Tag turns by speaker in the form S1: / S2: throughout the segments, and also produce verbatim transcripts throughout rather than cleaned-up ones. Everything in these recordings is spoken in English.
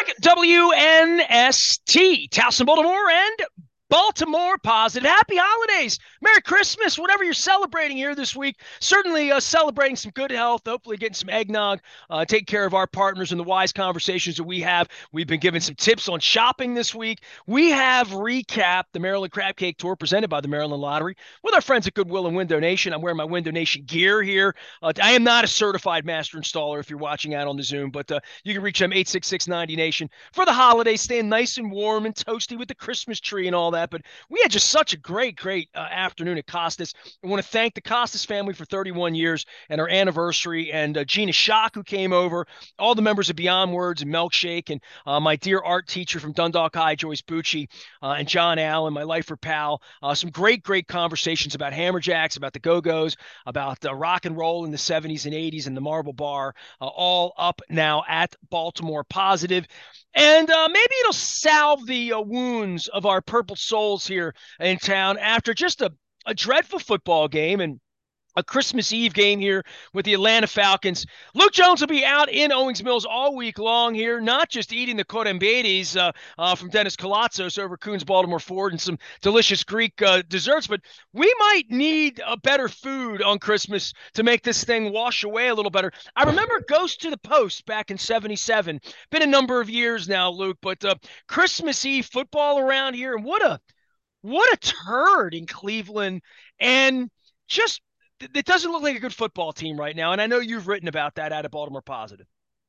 S1: back. W N S T, Towson, Baltimore, and Baltimore Positive. Happy holidays. Merry Christmas, whatever you're celebrating here this week. Certainly uh, celebrating some good health, hopefully getting some eggnog, uh, take care of our partners and the wise conversations that we have. We've been given some tips on shopping this week. We have recapped the Maryland Crab Cake Tour presented by the Maryland Lottery with our friends at Goodwill and Window Nation. I'm wearing my Window Nation gear here. Uh, I am not a certified master installer if you're watching out on the Zoom, but uh, you can reach them eight six six ninety Nation for the holidays, staying nice and warm and toasty with the Christmas tree and all that. But we had just such a great, great uh, afternoon at Costas. I want to thank the Costas family for thirty-one years and our anniversary, and uh, Gina Schock, who came over, all the members of Beyond Words and Milkshake, and uh, my dear art teacher from Dundalk High, Joyce Bucci, uh, and John Allen, my lifer pal. Uh, some great, great conversations about Hammerjacks, about the Go-Go's, about uh, rock and roll in the seventies and eighties and the Marble Bar, uh, all up now at Baltimore Positive. And uh, maybe it'll salve the uh, wounds of our purple souls here in town after just a, a dreadful football game and a Christmas Eve game here with the Atlanta Falcons. Luke Jones will be out in Owings Mills all week long here, not just eating the Corambetes uh, uh, from Dennis Colatzos over Coons Baltimore Ford and some delicious Greek uh, desserts, but we might need a better food on Christmas to make this thing wash away a little better. I remember Ghost to the Post back in seventy-seven. Been a number of years now, Luke, but uh, Christmas Eve football around here, and what a what a turd in Cleveland, and just it doesn't look like a good football team right now, and I know you've written about that out of Baltimore Positive.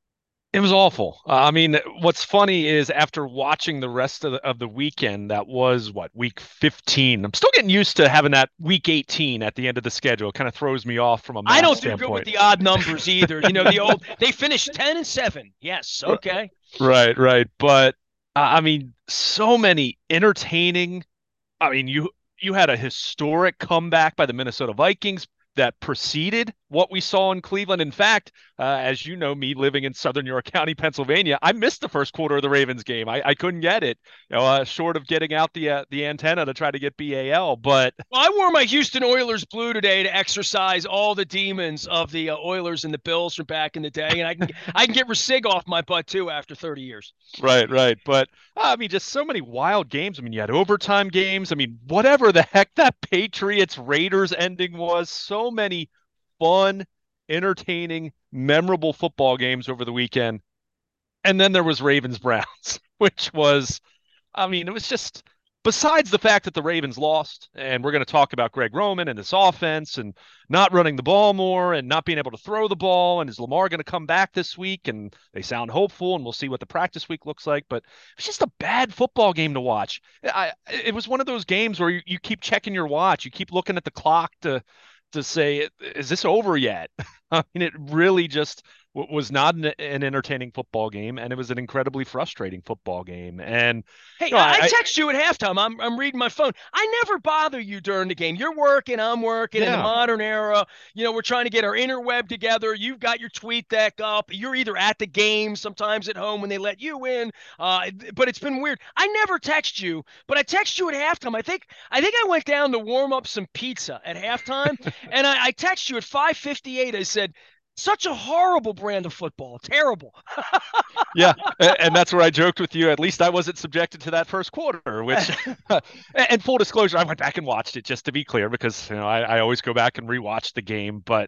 S2: It was awful. Uh, I mean, what's funny is after watching the rest of the, of the weekend, that was what, week fifteen. I'm still getting used to having that week eighteen at the end of the schedule. It kind of throws me off from a math
S1: I don't
S2: standpoint.
S1: do good with the odd numbers either. You know, the old, they finished ten and seven. Yes. Okay.
S2: Right, right. But uh, I mean, so many entertaining. I mean, you you had a historic comeback by the Minnesota Vikings that preceded what we saw in Cleveland. In fact, uh, as you know, me living in Southern York County, Pennsylvania, I missed the first quarter of the Ravens game. I, I couldn't get it, you know, uh, short of getting out the uh, the antenna to try to get B A L. But
S1: well, I wore my Houston Oilers blue today to exercise all the demons of the uh, Oilers and the Bills from back in the day, and I can I can get Rasig off my butt too after thirty years.
S2: Right, right. But uh, I mean, just so many wild games. I mean, you had overtime games. I mean, whatever the heck that Patriots Raiders ending was, so many fun, entertaining, memorable football games over the weekend. And then there was Ravens Browns, which was, I mean, it was just, besides the fact that the Ravens lost, and we're going to talk about Greg Roman and this offense and not running the ball more and not being able to throw the ball. And is Lamar going to come back this week? And they sound hopeful, and we'll see what the practice week looks like. But it's just a bad football game to watch. I, it was one of those games where you, you keep checking your watch. You keep looking at the clock to to say, is this over yet? I mean, it really just was not an, an entertaining football game, and it was an incredibly frustrating football game. And
S1: hey,
S2: you know,
S1: I,
S2: I,
S1: I text you at halftime. I'm I'm reading my phone. I never bother you during the game. You're working, I'm working.
S2: yeah.
S1: In the modern era, you know, we're trying to get our interweb together. You've got your tweet deck up. You're either at the game, sometimes at home when they let you in. Uh, but it's been weird. I never text you, but I text you at halftime. I think I think I went down to warm up some pizza at halftime, and I, I text you at five fifty-eight. I said, such a horrible brand of football. Terrible.
S2: Yeah, and that's where I joked with you. At least I wasn't subjected to that first quarter, which, and full disclosure, I went back and watched it just to be clear, because, you know, I, I always go back and rewatch the game. But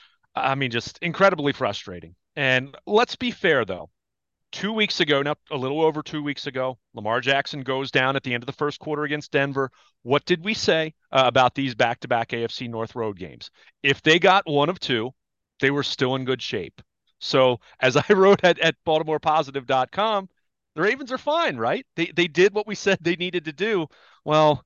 S2: I mean, just incredibly frustrating. And let's be fair, though. Two weeks ago, now a little over two weeks ago, Lamar Jackson goes down at the end of the first quarter against Denver. What did we say uh, about these back-to-back A F C North road games? If they got one of two, they were still in good shape. So as I wrote at, at Baltimore Positive dot com, the Ravens are fine, right? They they did what we said they needed to do. Well,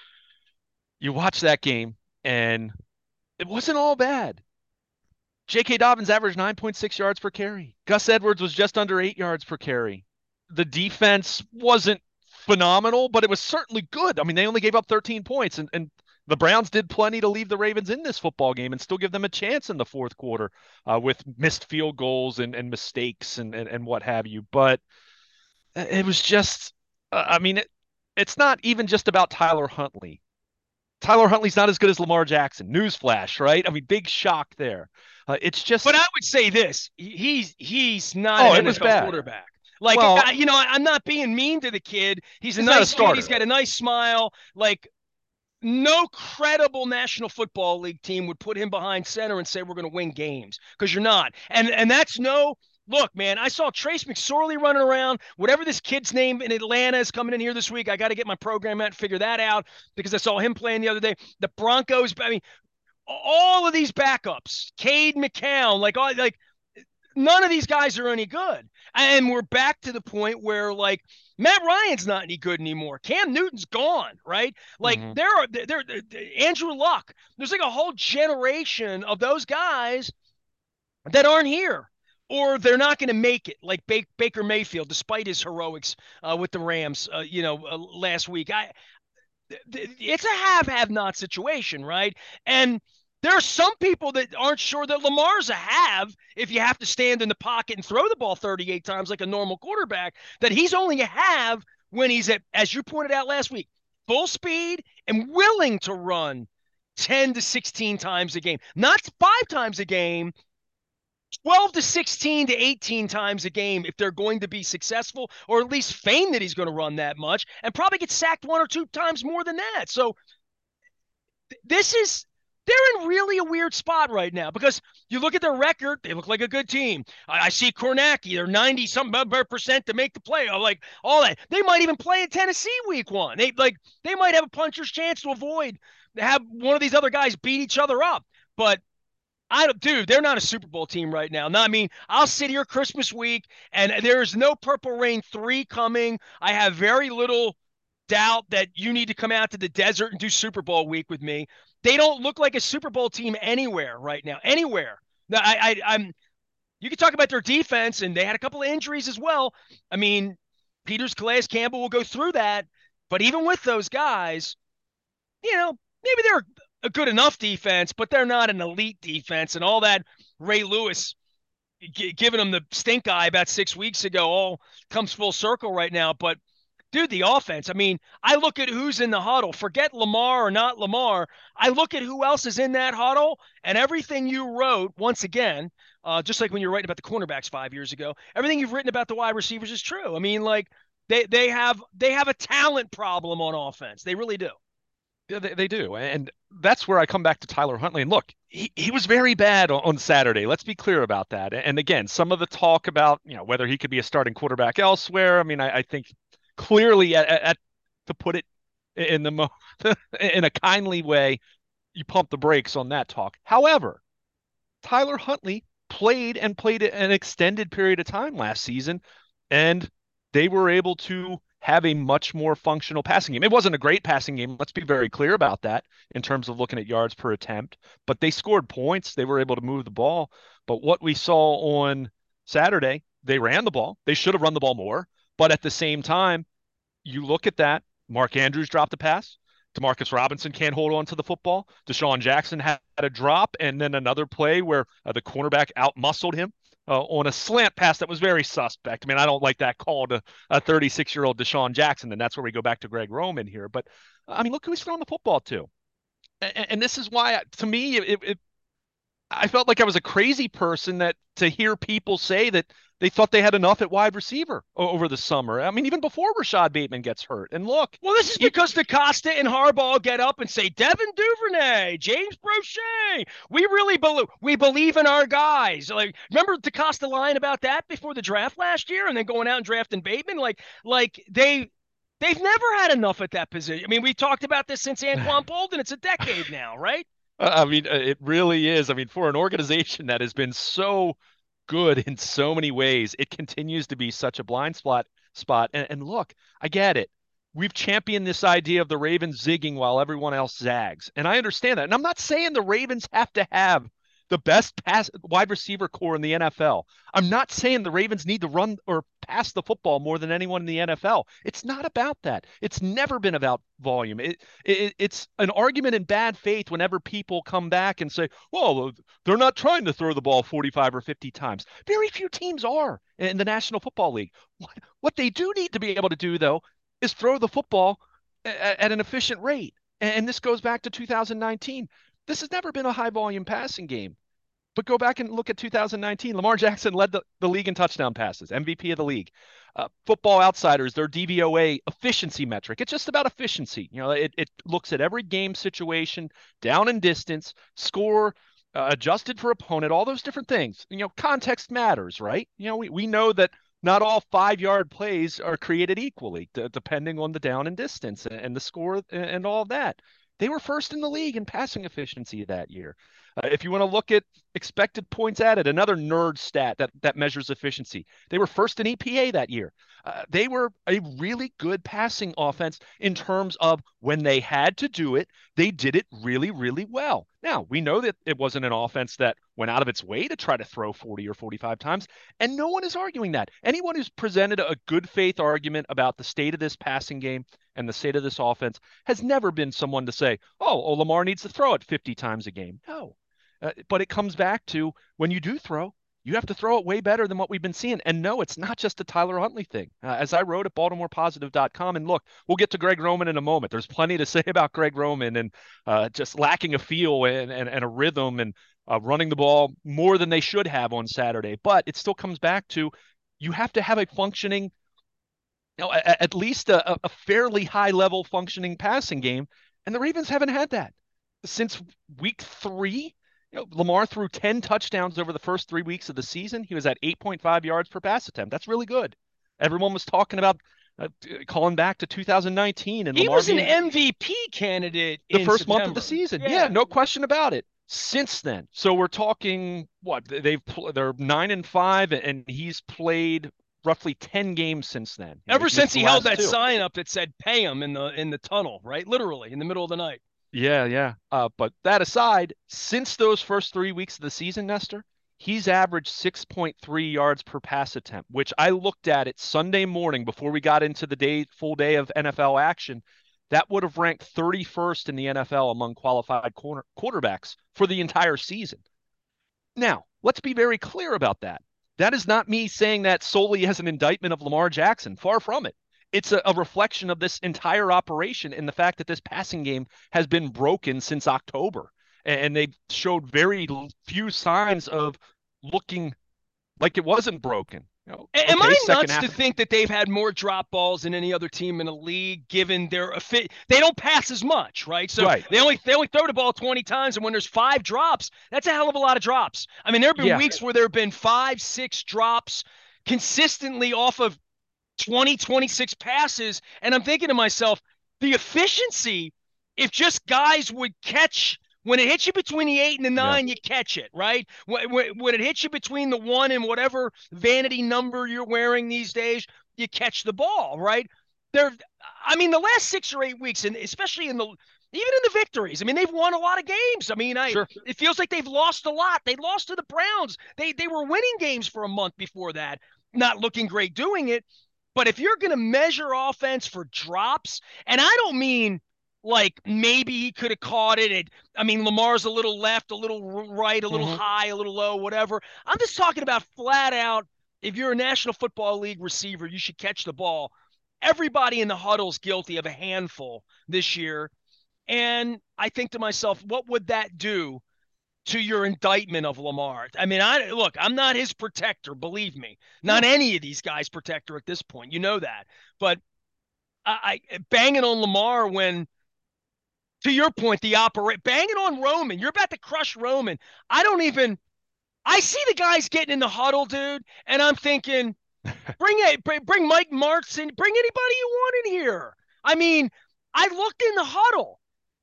S2: you watch that game, and it wasn't all bad. J K. Dobbins averaged nine point six yards per carry. Gus Edwards was just under eight yards per carry. The defense wasn't phenomenal, but it was certainly good. I mean, they only gave up thirteen points, and, and the Browns did plenty to leave the Ravens in this football game and still give them a chance in the fourth quarter uh, with missed field goals and, and mistakes and, and, and what have you. But it was just, uh, I mean, it, it's not even just about Tyler Huntley. Tyler Huntley's not as good as Lamar Jackson. Newsflash, right? I mean, big shock there. Uh, it's just.
S1: But I would say this: he's he's not
S2: oh,
S1: an
S2: it was
S1: N F L
S2: bad.
S1: quarterback. Like,
S2: Well,
S1: I, you know, I, I'm not being mean to the kid. He's a
S2: he's not a
S1: nice kid.
S2: starter.
S1: He's got a nice smile. Like, no credible National Football League team would put him behind center and say we're going to win games, because you're not. And and that's no look, man. I saw Trace McSorley running around. Whatever this kid's name in Atlanta is coming in here this week. I got to get my program out and figure that out, because I saw him playing the other day. The Broncos. I mean, all of these backups, Cade McCown, like all like none of these guys are any good. And we're back to the point where, like, Matt Ryan's not any good anymore. Cam Newton's gone, right? Like,
S2: Mm-hmm.
S1: there are there, there Andrew Luck. There's like a whole generation of those guys that aren't here, or they're not going to make it. Like ba- Baker Mayfield, despite his heroics uh, with the Rams, uh, you know, uh, last week. I it's a have-have-not situation, right? And there are some people that aren't sure that Lamar's a have if you have to stand in the pocket and throw the ball thirty-eight times like a normal quarterback, that he's only a have when he's at, as you pointed out last week, full speed and willing to run ten to sixteen times a game. Not five times a game, twelve to sixteen to eighteen times a game if they're going to be successful, or at least feign that he's going to run that much, and probably get sacked one or two times more than that. So th- this is they're in really a weird spot right now, because you look at their record, they look like a good team. I, I see Kornacki, they're ninety some percent to make the play. I'm like all that. They might even play in Tennessee week one. They like they might have a puncher's chance to avoid have one of these other guys beat each other up. But I don't, dude, they're not a Super Bowl team right now. No, I mean, I'll sit here Christmas week and there's no Purple Rain three coming. I have very little doubt that you need to come out to the desert and do Super Bowl week with me. They don't look like a Super Bowl team anywhere right now. Anywhere. Now, I, I, I'm, you can talk about their defense, and they had a couple of injuries as well. I mean, Peters, Calais, Campbell will go through that. But even with those guys, you know, maybe they're a good enough defense, but they're not an elite defense. And all that Ray Lewis g- giving them the stink eye about six weeks ago all comes full circle right now. But dude, the offense, I mean, I look at who's in the huddle. Forget Lamar or not Lamar. I look at who else is in that huddle, and everything you wrote, once again, uh, just like when you were writing about the cornerbacks five years ago, everything you've written about the wide receivers is true. I mean, like they they have they have a talent problem on offense. They really do.
S2: Yeah, they, they do. And that's where I come back to Tyler Huntley. And look, he, he was very bad on, on Saturday. Let's be clear about that. And again, some of the talk about, you know, whether he could be a starting quarterback elsewhere. I mean, I, I think clearly at, at to put it in the mo in a kindly way, you pump the brakes on that talk. However, Tyler Huntley played and played an extended period of time last season, and they were able to have a much more functional passing game. It wasn't a great passing game. Let's be very clear about that in terms of looking at yards per attempt, but they scored points. They were able to move the ball. But what we saw on Saturday, they ran the ball. They should have run the ball more. But at the same time, you look at that, Mark Andrews dropped a pass. Demarcus Robinson can't hold on to the football. Deshaun Jackson had a drop, and then another play where uh, the cornerback out-muscled him uh, on a slant pass that was very suspect. I mean, I don't like that call to a thirty-six-year-old Deshaun Jackson, and that's where we go back to Greg Roman here. But, I mean, look who he's throwing the football to. And, and this is why, to me, it, it, I felt like I was a crazy person that to hear people say that they thought they had enough at wide receiver over the summer. I mean, even before Rashad Bateman gets hurt. And look,
S1: Well, this is because DaCosta and Harbaugh get up and say, Devin Duvernay, James Brochet, we really believe we believe in our guys. Like, remember DaCosta lying about that before the draft last year, and then going out and drafting Bateman? Like, like they they've never had enough at that position. I mean, we talked about this since Anquan Bolden. It's a decade now, right?
S2: I mean, it really is. I mean, for an organization that has been so good in so many ways, it continues to be such a blind spot spot. And, and look, I get it. We've championed this idea of the Ravens zigging while everyone else zags. And I understand that. And I'm not saying the Ravens have to have the best pass wide receiver core in the N F L. I'm not saying the Ravens need to run or pass the football more than anyone in the N F L. It's not about that. It's never been about volume. It, it it's an argument in bad faith whenever people come back and say, well, they're not trying to throw the ball forty-five or fifty times. Very few teams are in the National Football League. What, what they do need to be able to do, though, is throw the football at, at an efficient rate. And this goes back to two thousand nineteen. This has never been a high volume passing game. But go back and look at two thousand nineteen. Lamar Jackson led the, the league in touchdown passes, M V P of the league. Uh, Football Outsiders, their D V O A efficiency metric. It's just about efficiency. You know, it, it looks at every game situation, down and distance, score, uh, adjusted for opponent, all those different things. You know, context matters, right? You know, we, we know that not all five-yard plays are created equally, d- depending on the down and distance and, and the score and, and all of that. They were first in the league in passing efficiency that year. Uh, if you want to look at expected points added, another nerd stat that, that measures efficiency, they were first in E P A that year. Uh, they were a really good passing offense in terms of when they had to do it, they did it really, really well. Now, we know that it wasn't an offense that went out of its way to try to throw forty or forty-five times, and no one is arguing that. Anyone who's presented a good faith argument about the state of this passing game and the state of this offense has never been someone to say, oh, oh Lamar needs to throw it fifty times a game. No. Uh, but it comes back to when you do throw, you have to throw it way better than what we've been seeing. And no, it's not just a Tyler Huntley thing. Uh, as I wrote at Baltimore Positive dot com, and look, we'll get to Greg Roman in a moment. There's plenty to say about Greg Roman and uh, just lacking a feel and, and, and a rhythm and uh, running the ball more than they should have on Saturday. But it still comes back to you have to have a functioning, you know, at, at least a, a fairly high level functioning passing game. And the Ravens haven't had that since week three. You know, Lamar threw ten touchdowns over the first three weeks of the season. He was at eight point five yards per pass attempt. That's really good. Everyone was talking about uh, calling back to two thousand nineteen. And
S1: he
S2: Lamar
S1: was an
S2: being
S1: M V P candidate
S2: the
S1: in
S2: first
S1: September.
S2: month of the season.
S1: Yeah.
S2: yeah, no question about it. Since then, so we're talking what they've they're nine and five, and he's played roughly ten games since then.
S1: Ever
S2: He's
S1: since he held that
S2: two.
S1: sign up that said "Pay him" in the in the tunnel, right? Literally in the middle of the night.
S2: Yeah, yeah. Uh, but that aside, since those first three weeks of the season, Nestor, he's averaged six point three yards per pass attempt, which I looked at it Sunday morning before we got into the day full day of N F L action. That would have ranked thirty-first in the N F L among qualified corner, quarterbacks for the entire season. Now, let's be very clear about that. That is not me saying that solely as an indictment of Lamar Jackson. Far from it. It's a, a reflection of this entire operation and the fact that this passing game has been broken since October. And, and they showed very few signs of looking like it wasn't broken. You know,
S1: Am
S2: okay,
S1: I nuts
S2: half
S1: to
S2: of-
S1: think that they've had more drop balls than any other team in the league, given their affi- they don't pass as much, right? So
S2: Right.
S1: they only they only throw the ball twenty times, and when there's five drops, that's a hell of a lot of drops. I mean, there have been
S2: Yeah.
S1: weeks where there have been five, six drops consistently off of twenty, twenty-six passes, and I'm thinking to myself, the efficiency, if just guys would catch. When it hits you between the eight and the nine, yeah. you catch it, right? When, when it hits you between the one and whatever vanity number you're wearing these days, you catch the ball, right? There, I mean, the last six or eight weeks, and especially in the even in the victories, I mean, they've won a lot of games. I mean, I sure. It feels like they've lost a lot. They lost to the Browns. They they were winning games for a month before that, not looking great doing it. But if you're going to measure offense for drops, and I don't mean like maybe he could have caught it. it. I mean, Lamar's a little left, a little right, a little mm-hmm. high, a little low, whatever. I'm just talking about flat out, if you're a National Football League receiver, you should catch the ball. Everybody in the huddle's guilty of a handful this year. And I think to myself, what would that do to your indictment of Lamar? I mean, I look, I'm not his protector, believe me. Not yeah. any of these guys' protector at this point. You know that. But I, I banging on Lamar when, to your point, the operate banging on Roman. You're about to crush Roman. I don't even. I see the guys getting in the huddle, dude, and I'm thinking, bring it, bring, bring Mike Martz in, bring anybody you want in here. I mean, I looked in the huddle.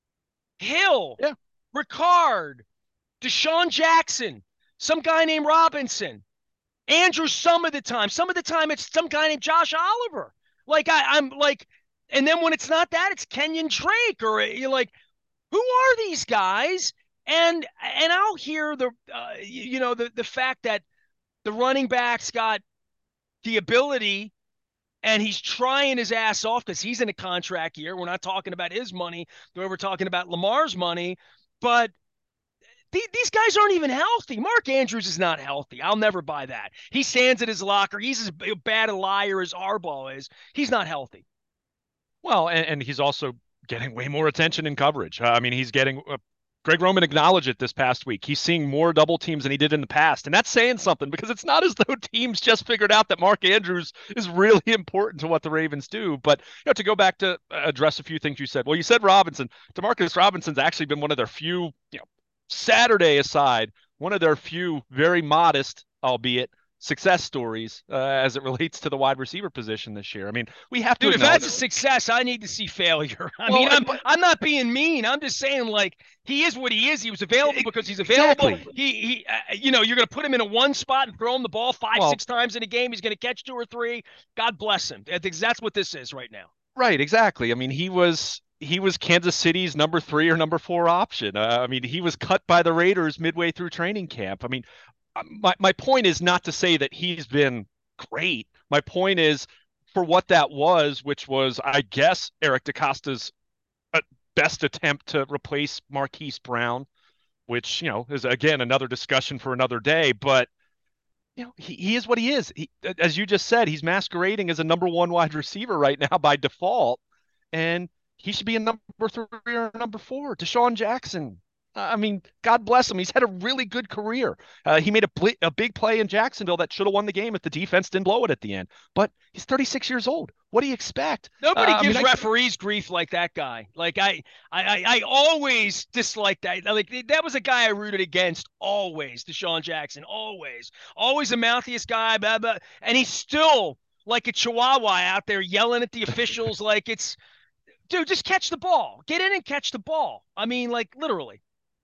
S1: Hill,
S2: yeah.
S1: Ricard, Deshaun Jackson, some guy named Robinson, Andrew. Some of the time, some of the time, it's some guy named Josh Oliver. Like I, I'm like. And then when it's not that, it's Kenyon Drake, or you're like, who are these guys? And and I'll hear the uh, you know the the fact that the running back's got the ability, and he's trying his ass off because he's in a contract year. We're not talking about his money, we're talking about Lamar's money. But th- these guys aren't even healthy. Mark Andrews is not healthy. I'll never buy that. He stands at his locker. He's as bad a liar as Harbaugh is. He's not healthy.
S2: Well, and, and he's also getting way more attention in coverage. Uh, I mean, he's getting uh, Greg Roman acknowledged it this past week. He's seeing more double teams than he did in the past. And that's saying something because it's not as though teams just figured out that Mark Andrews is really important to what the Ravens do. But you know, to go back to address a few things you said. Well, you said Robinson. Demarcus Robinson's actually been one of their few, you know, Saturday aside, one of their few very modest, albeit success stories uh, as it relates to the wide receiver position this year. I mean, we have to.
S1: Dude, if that's a success, I need to see failure. I well, mean, I'm but, I'm not being mean. I'm just saying, like, he is what he is. He was available because he's available.
S2: Exactly.
S1: He he, uh, you know, you're going to put him in a one spot and throw him the ball five, well, six times in a game. He's going to catch two or three. God bless him. I think that's what this is right now.
S2: Right. Exactly. I mean, he was. He was Kansas City's number three or number four option. Uh, I mean, he was cut by the Raiders midway through training camp. I mean, my, my point is not to say that he's been great. My point is for what that was, which was, I guess, Eric DeCosta's best attempt to replace Marquise Brown, which, you know, is, again, another discussion for another day. But, you know, he, he is what he is. He, as you just said, he's masquerading as a number one wide receiver right now by default. And he should be a number three or number four. Deshaun Jackson. I mean, God bless him. He's had a really good career. Uh, he made a, pl- a big play in Jacksonville that should have won the game if the defense didn't blow it at the end. But he's thirty-six years old. What do you expect?
S1: Nobody
S2: uh,
S1: gives
S2: I mean,
S1: referees I... grief like that guy. Like I, I, I always disliked that. Like that was a guy I rooted against. Always, Deshaun Jackson. Always, always a mouthiest guy. Blah, blah, and he's still like a chihuahua out there yelling at the officials. Like it's, dude, just catch the ball. Get in and catch the ball. I mean, like literally.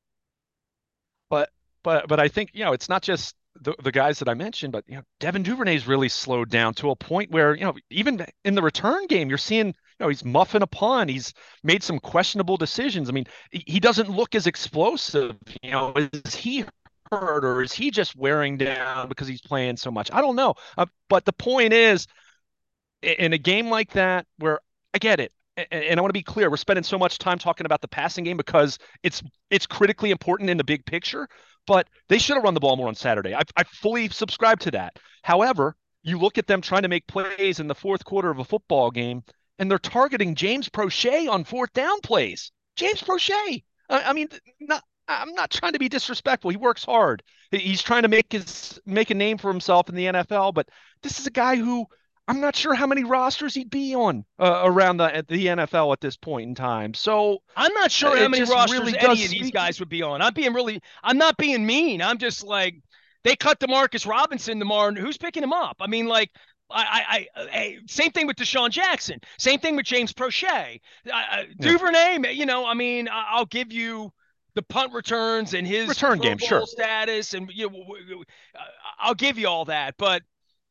S2: But but but I think, you know, it's not just the, the guys that I mentioned, but, you know, Devin Duvernay's really slowed down to a point where, you know, even in the return game, you're seeing, you know, he's muffing a punt. He's made some questionable decisions. I mean, he doesn't look as explosive. You know, is he hurt or is he just wearing down because he's playing so much? I don't know. Uh, but the point is, in a game like that, where I get it, and I want to be clear, we're spending so much time talking about the passing game because it's it's critically important in the big picture, but they should have run the ball more on Saturday. I, I fully subscribe to that. However, you look at them trying to make plays in the fourth quarter of a football game, and they're targeting James Prochet on fourth down plays. James Prochet. I, I mean, not, I'm not trying to be disrespectful. He works hard. He's trying to make his make a name for himself in the N F L, but this is a guy who I'm not sure how many rosters he'd be on uh, around the the N F L at this point in time. So
S1: I'm not sure how many rosters really any of these guys would be on. I'm being really, I'm not being mean. I'm just like, they cut Demarcus Robinson tomorrow. Who's picking him up? I mean, like, I, I, I same thing with Deshaun Jackson. Same thing with James Prochet. Uh, Duvernay, yeah. You know, I mean, I'll give you the punt returns and his
S2: return game, sure,
S1: status, and you know, I'll give you all that, but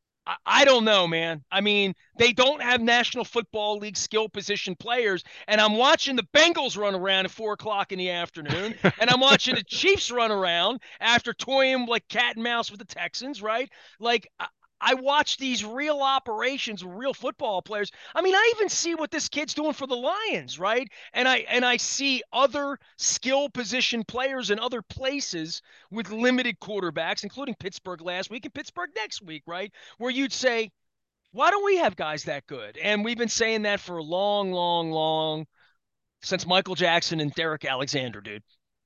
S1: I don't know, man. I mean, they don't have National Football League skill position players, and I'm watching the Bengals run around at four o'clock in the afternoon, and I'm watching the Chiefs run around after toying like cat and mouse with the Texans, right? Like, I watch these real operations, real football players. I mean, I even see what this kid's doing for the Lions, right? And I and I see other skill position players in other places with limited quarterbacks, including Pittsburgh last week and Pittsburgh next week, right? Where you'd say, why don't we have guys that good? And we've been saying that for a long, long, long, since Michael Jackson and Derek Alexander, dude.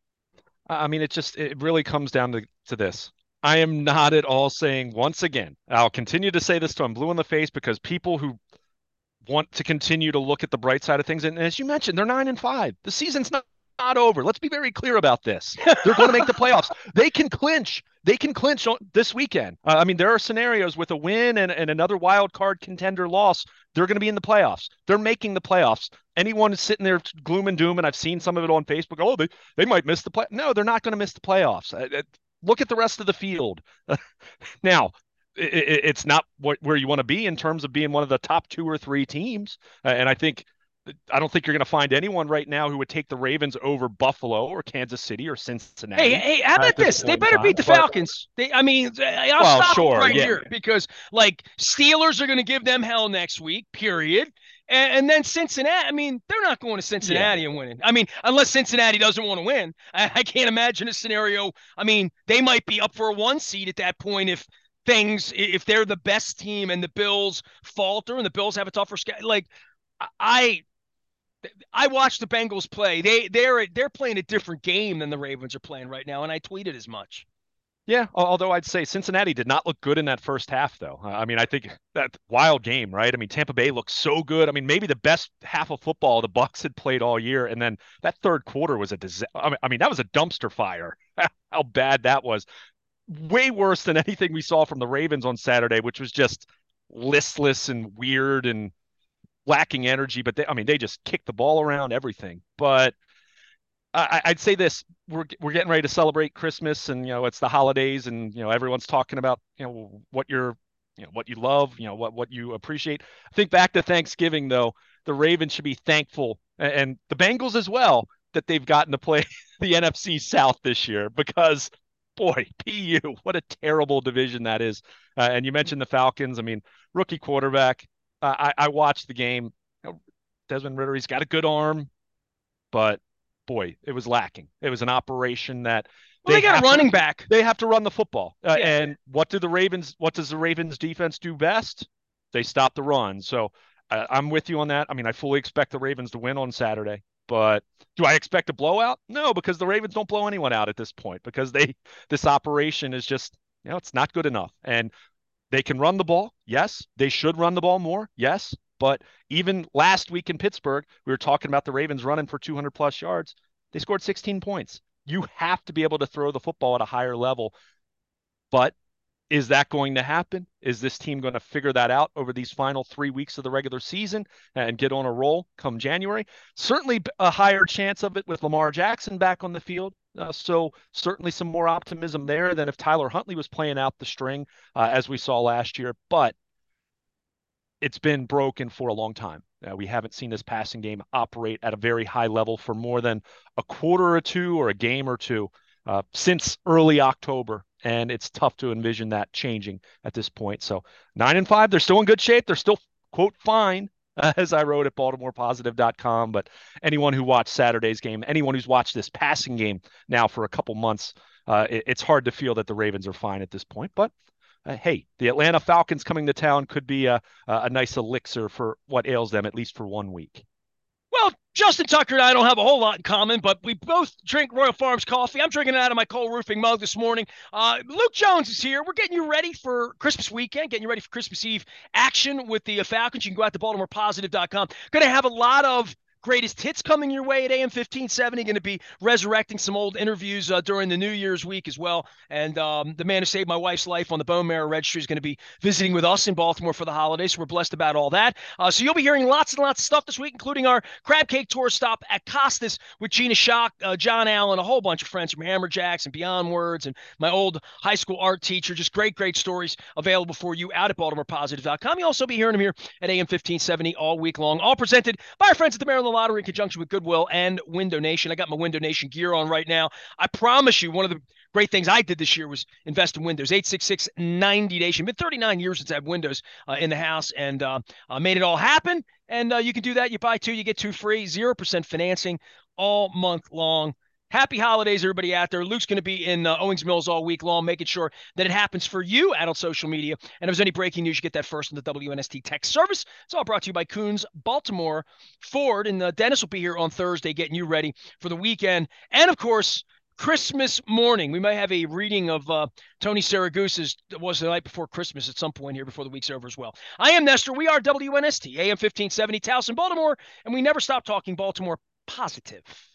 S2: I mean, it just, it really comes down to, to this. I am not at all saying, once again, I'll continue to say this till I'm blue in the face, because people who want to continue to look at the bright side of things, and as you mentioned, they're nine and five. The season's not, not over. Let's be very clear about this. They're going to make the playoffs. They can clinch. They can clinch this weekend. Uh, I mean, there are scenarios with a win and, and another wild card contender loss. They're going to be in the playoffs. They're making the playoffs. Anyone is sitting there gloom and doom, and I've seen some of it on Facebook. Oh, they, they might miss the play. No, they're not going to miss the playoffs. Uh, Look at the rest of the field. Now, it, it, it's not what, where you want to be in terms of being one of the top two or three teams. Uh, and I think, I don't think you're going to find anyone right now who would take the Ravens over Buffalo or Kansas City or Cincinnati.
S1: Hey, hey, how about this? this? They better beat the Falcons. But, they, I mean, I'll
S2: well,
S1: stop
S2: sure,
S1: right
S2: yeah.
S1: here, because like Steelers are going to give them hell next week, period. And, and then Cincinnati, I mean, they're not going to Cincinnati yeah. and winning. I mean, unless Cincinnati doesn't want to win. I, I can't imagine a scenario. I mean, they might be up for a one seed at that point if things, if they're the best team and the Bills falter and the Bills have a tougher schedule. Like, I, I watched the Bengals play. They they're they're playing a different game than the Ravens are playing right now, and I tweeted as much.
S2: Yeah, although I'd say Cincinnati did not look good in that first half, though. I mean, I think that wild game, right? I mean, Tampa Bay looked so good. I mean, maybe the best half of football the Bucks had played all year, and then that third quarter was a disaster. I mean, I mean, that was a dumpster fire. How bad that was. Way worse than anything we saw from the Ravens on Saturday, which was just listless and weird and lacking energy. But they, I mean, they just kicked the ball around everything. But I, I'd say this: we're we're getting ready to celebrate Christmas, and you know it's the holidays, and you know everyone's talking about you know what you're, you know what you love, you know what what you appreciate. Think back to Thanksgiving, though. The Ravens should be thankful, and the Bengals as well, that they've gotten to play the N F C South this year because, boy, P U, what a terrible division that is. Uh, and you mentioned the Falcons. I mean, rookie quarterback. Uh, I I watched the game. You know, Desmond Ritter, he's got a good arm, but boy, it was lacking. It was an operation that
S1: well, they, they got a running
S2: to,
S1: back.
S2: They have to run the football. Uh,
S1: yeah.
S2: And what do the Ravens? What does the Ravens defense do best? They stop the run. So uh, I'm with you on that. I mean, I fully expect the Ravens to win on Saturday. But do I expect a blowout? No, because the Ravens don't blow anyone out at this point because they this operation is just, you know, it's not good enough. And they can run the ball. Yes. They should run the ball more. Yes. But even last week in Pittsburgh, we were talking about the Ravens running for two hundred plus yards. They scored sixteen points. You have to be able to throw the football at a higher level. But is that going to happen? Is this team going to figure that out over these final three weeks of the regular season and get on a roll come January? Certainly a higher chance of it with Lamar Jackson back on the field. Uh, so certainly some more optimism there than if Tyler Huntley was playing out the string uh, as we saw last year. But it's been broken for a long time. Uh, we haven't seen this passing game operate at a very high level for more than a quarter or two or a game or two uh, since early October. And it's tough to envision that changing at this point. So nine and five, they're still in good shape. They're still, quote, fine, uh, as I wrote at Baltimore Positive dot com. But anyone who watched Saturday's game, anyone who's watched this passing game now for a couple months, uh, it, it's hard to feel that the Ravens are fine at this point. But Uh, hey, the Atlanta Falcons coming to town could be a, a nice elixir for what ails them, at least for one week.
S1: Well, Justin Tucker and I don't have a whole lot in common, but we both drink Royal Farms coffee. I'm drinking it out of my Cole Roofing mug this morning. Uh, Luke Jones is here. We're getting you ready for Christmas weekend, getting you ready for Christmas Eve action with the uh, Falcons. You can go out to Baltimore Positive dot com. Going to have a lot of greatest hits coming your way at A M fifteen seventy. Going to be resurrecting some old interviews uh, during the New Year's week as well. And um, the man who saved my wife's life on the bone marrow registry is going to be visiting with us in Baltimore for the holidays. So we're blessed about all that. Uh, so you'll be hearing lots and lots of stuff this week, including our crab cake tour stop at Costas with Gina Schock, uh, John Allen, a whole bunch of friends from Hammerjacks and Beyond Words, and my old high school art teacher. Just great, great stories available for you out at Baltimore Positive dot com. You'll also be hearing them here at A M fifteen seventy all week long, all presented by our friends at the Maryland Lottery in conjunction with Goodwill and Window Nation. I got my Window Nation gear on right now. I promise you, one of the great things I did this year was invest in Windows. eight six six, ninety Nation. Been thirty-nine years since I had Windows uh, in the house, and uh, uh, made it all happen. And uh, you can do that. You buy two, you get two free. zero percent financing all month long. Happy holidays, everybody out there. Luke's going to be in uh, Owings Mills all week long, making sure that it happens for you out on social media. And if there's any breaking news, you get that first on the W N S T text service. It's all brought to you by Coons Baltimore Ford. And uh, Dennis will be here on Thursday getting you ready for the weekend. And, of course, Christmas morning. We might have a reading of uh, Tony Saragusa's Was the Night Before Christmas at some point here before the week's over as well. I am Nestor. We are W N S T, A M fifteen seventy, Towson, Baltimore. And we never stop talking Baltimore positive.